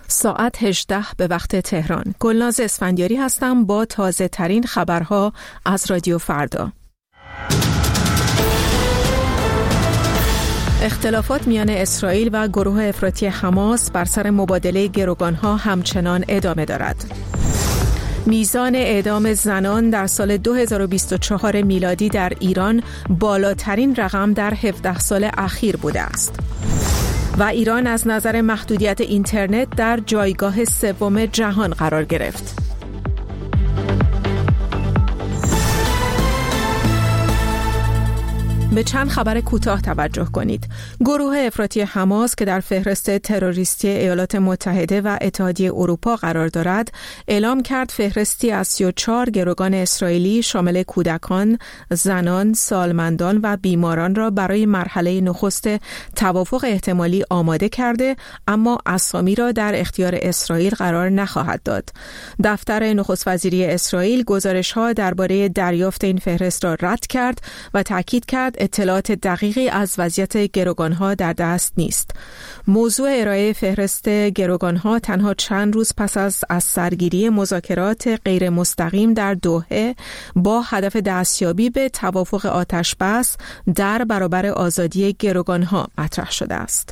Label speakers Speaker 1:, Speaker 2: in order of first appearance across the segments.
Speaker 1: ساعت 18 به وقت تهران. گلناز اسفندیاری هستم با تازه ترین خبرها از رادیو فردا. اختلافات میان اسرائیل و گروه افراطی حماس بر سر مبادله گروگانها همچنان ادامه دارد. میزان اعدام زنان در سال 2024 میلادی در ایران بالاترین رقم در 17 سال اخیر بوده است. و ایران از نظر محدودیت اینترنت در جایگاه سوم جهان قرار گرفت. به چند خبر کوتاه توجه کنید. گروه افراطی حماس که در فهرست تروریستی ایالات متحده و اتحادیه اروپا قرار دارد، اعلام کرد فهرستی از 34 گروگان اسرائیلی شامل کودکان، زنان، سالمندان و بیماران را برای مرحله نخست توافق احتمالی آماده کرده، اما اسامی را در اختیار اسرائیل قرار نخواهد داد. دفتر نخست وزیری اسرائیل گزارش‌ها درباره دریافت این فهرست را رد کرد و تاکید کرد اطلاعات دقیقی از وضعیت گروگانها در دست نیست. موضوع ارائه فهرست گروگانها تنها چند روز پس از سرگیری مذاکرات غیر مستقیم در دوحه با هدف دستیابی به توافق آتشبس در برابر آزادی گروگانها مطرح شده است.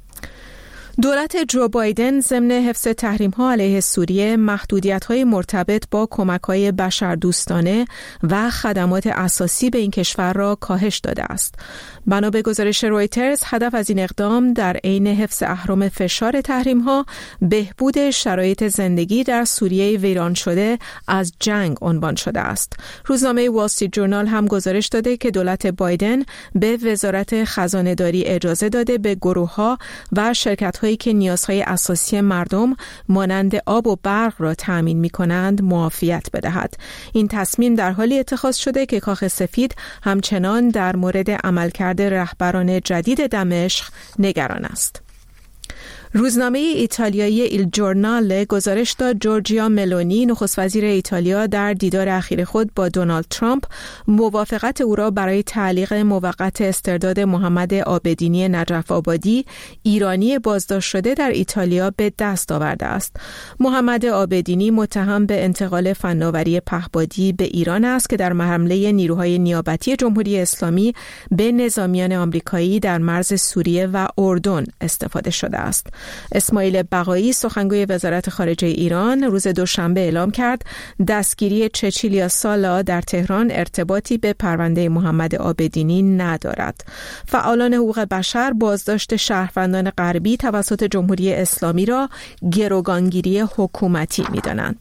Speaker 1: دولت جو بایدن ضمن حفظ تحریم‌ها علیه سوریه محدودیت‌های مرتبط با کمک‌های بشردوستانه و خدمات اساسی به این کشور را کاهش داده است. بنا به گزارش رویترز، هدف از این اقدام در عین حفظ اهرم فشار تحریم‌ها بهبود شرایط زندگی در سوریه ویران شده از جنگ عنوان شده است. روزنامه وال استریت جورنال هم گزارش داده که دولت بایدن به وزارت خزانه‌داری اجازه داده به گروه‌ها و شرکت‌های که نیازهای اساسی مردم مانند آب و برق را تأمین می‌کنند معافیت بدهد. این تصمیم در حالی اتخاذ شده که کاخ سفید همچنان در مورد عملکرد رهبران جدید دمشق نگران است. روزنامه ایتالیایی ایل جورنال گزارش داد جورجیا ملونی نخست وزیر ایتالیا در دیدار اخیر خود با دونالد ترامپ موافقت او را برای تعلیق موقت استرداد محمد عابدینی نجف آبادی ایرانی بازداشت شده در ایتالیا به دست آورده است. محمد عابدینی متهم به انتقال فناوری پهپادی به ایران است که در حمله نیروهای نیابتی جمهوری اسلامی به نظامیان آمریکایی در مرز سوریه و اردن استفاده شده است. اسماعیل بقایی سخنگوی وزارت خارجه ایران روز دوشنبه اعلام کرد دستگیری چچیلیا سالا در تهران ارتباطی به پرونده محمد عابدینی ندارد. فعالان حقوق بشر بازداشت شهروندان غربی توسط جمهوری اسلامی را گروگانگیری حکومتی می‌دانند.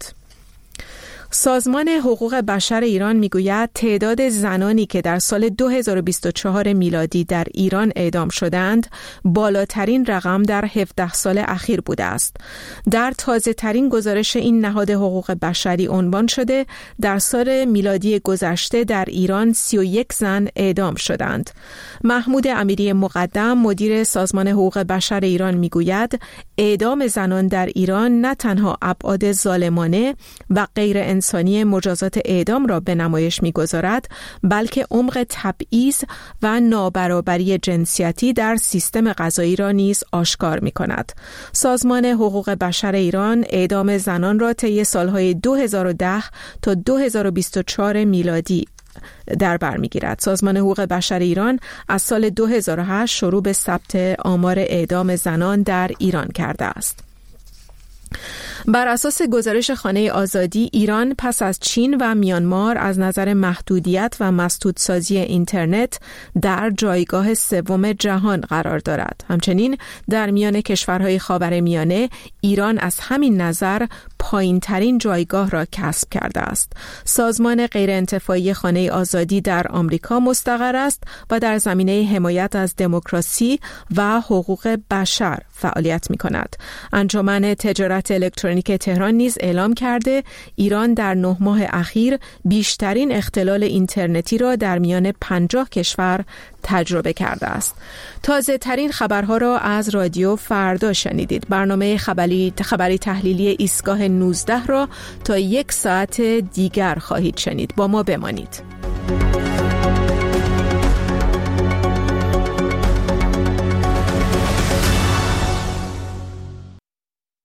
Speaker 1: سازمان حقوق بشر ایران میگوید تعداد زنانی که در سال 2024 میلادی در ایران اعدام شدند بالاترین رقم در 17 سال اخیر بوده است. در تازه ترین گزارش این نهاد حقوق بشری عنوان شده در سال میلادی گذشته در ایران 31 زن اعدام شدند. محمود امیری مقدم مدیر سازمان حقوق بشر ایران میگوید اعدام زنان در ایران نه تنها ابعاد ظالمانه و غیر انسانی مجازات اعدام را به نمایش می‌گذارد، بلکه عمق تبعیض و نابرابری جنسیتی در سیستم قضایی را نیز آشکار می‌کند. سازمان حقوق بشر ایران اعدام زنان را طی سالهای 2010 تا 2024 میلادی در بر می‌گیرد. سازمان حقوق بشر ایران از سال 2008 شروع به ثبت آمار اعدام زنان در ایران کرده است. بر اساس گزارش خانه آزادی، ایران پس از چین و میانمار از نظر محدودیت و مسدودسازی اینترنت در جایگاه سوم جهان قرار دارد. همچنین در میان کشورهای خاورمیانه ایران از همین نظر پایین‌ترین جایگاه را کسب کرده است. سازمان غیرانتفاعی خانه آزادی در آمریکا مستقر است و در زمینه حمایت از دموکراسی و حقوق بشر فعالیت می‌کند. انجمن تجارت الکترونیک تهران نیز اعلام کرده ایران در 9 ماه اخیر بیشترین اختلال اینترنتی را در میان 50 کشور تجربه کرده است. تازه ترین خبرها را از رادیو فردا شنیدید. برنامه خبری تحلیلی ایستگاه 19 را تا 1 ساعت دیگر خواهید شنید. با ما بمانید.